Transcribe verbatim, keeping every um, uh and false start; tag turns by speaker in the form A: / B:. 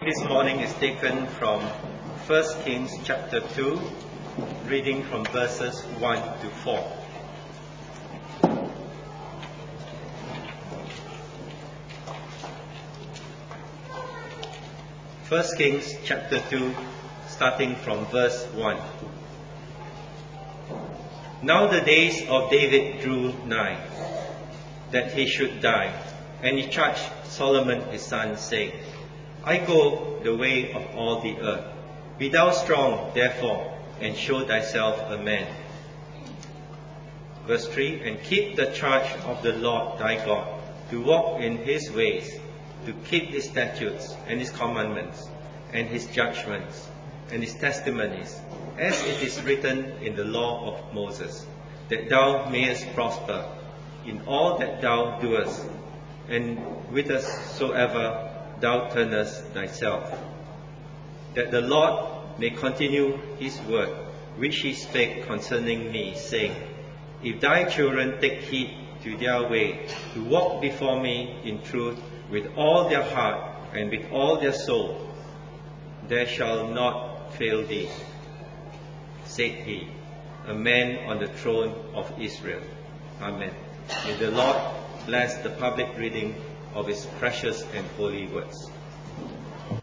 A: This morning is taken from First Kings chapter two, reading from verses one to four. First Kings chapter two, starting from verse one. Now the days of David drew nigh, that he should die, and he charged Solomon his son, saying, I go the way of all the earth. Be thou strong, therefore, and show thyself a man. Verse three, and keep the charge of the Lord thy God, to walk in his ways, to keep his statutes and his commandments, and his judgments, and his testimonies, as it is written in the law of Moses, that thou mayest prosper in all that thou doest, and whithersoever thou turnest thyself, that the Lord may continue his word, which he spake concerning me, saying, If thy children take heed to their way, to walk before me in truth with all their heart and with all their soul, there shall not fail thee, said he, a man on the throne of Israel. Amen. May the Lord bless the public reading of his precious and holy words.